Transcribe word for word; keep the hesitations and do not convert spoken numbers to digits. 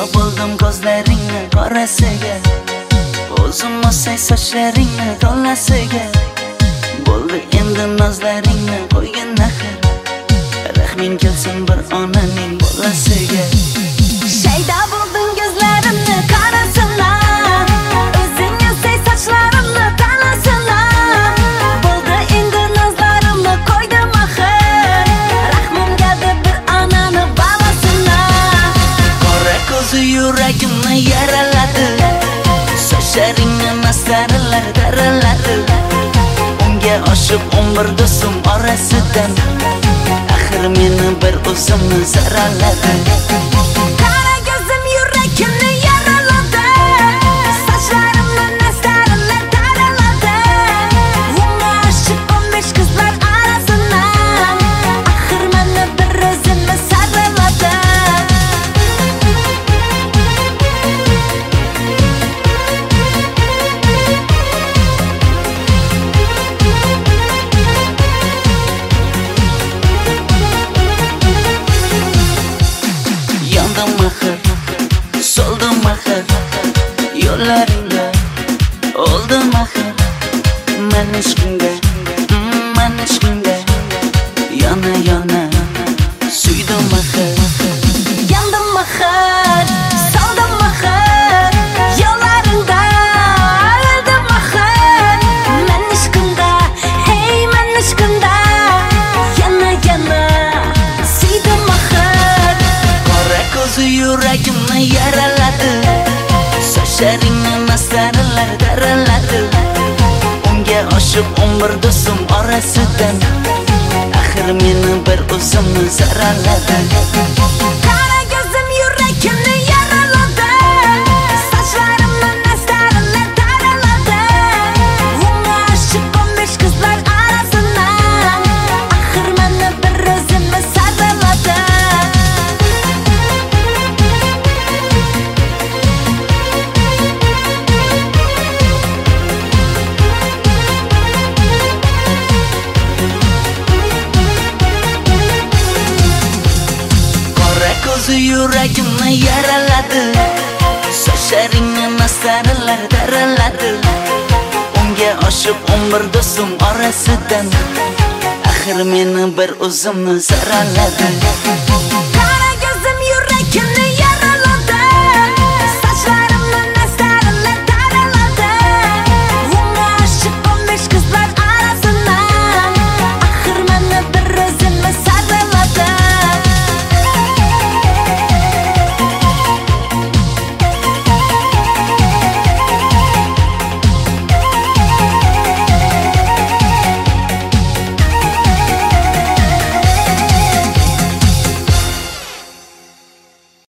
Fido bo'ldim ko'zlaringni qorasiga, o'zim o'say sochlaringni to'lasiga. Bo'ldi endi nozlaringni qo'ygin axir, rahming kelsin bir onaning bolasiga. Shayda bo'lding ko'zlarimni qarasana, o'zing o'say sochlarimni to'lasana. Bo'ldi endi nozlarimni qo'ydim axir, rahmim keldi bir onani bolasina. Qora ko'zi yuragimni yaraladi, sochlaringni mastarlar taraladi. Unga oshiq o'n bir do'stim orasidan, axir meni bir o'zimni saraladi. Qara ko'zim yuragimni yaraladi, sochlarimni mastarlar taraladi. Unga oshiq o'n besh qizlar orasidan, axir meni bir o'zimni saraladi. Soldim axir yo'llaringga, oldim axir men ishqingga, men ishqingga yana yana suydim axir. Yandım axir, soldim axir yo'llaringda, oldim axir men ishqingda, hey men ishqingda yana yana suydim axir. Qora ko'zi yuragimni yaraladi, sochlaringni mastarlar taraladi. Unga oshiq o'n bir do'stim orasidan, axir meni bir o'zimni saraladi. Qara ko'zim yuragimni yaraladi, sochlarimni mastarlar taraladi. Unga oshiq o'n besh qizlar orasidan, axir meni bir o'zimni saraladi. Ko'zi yuragimni yaraladi, sochlaringni mastarlar taraladi. Unga oshiq o'n bir do'stim orasidan, axir meni bir o'zimni saraladi.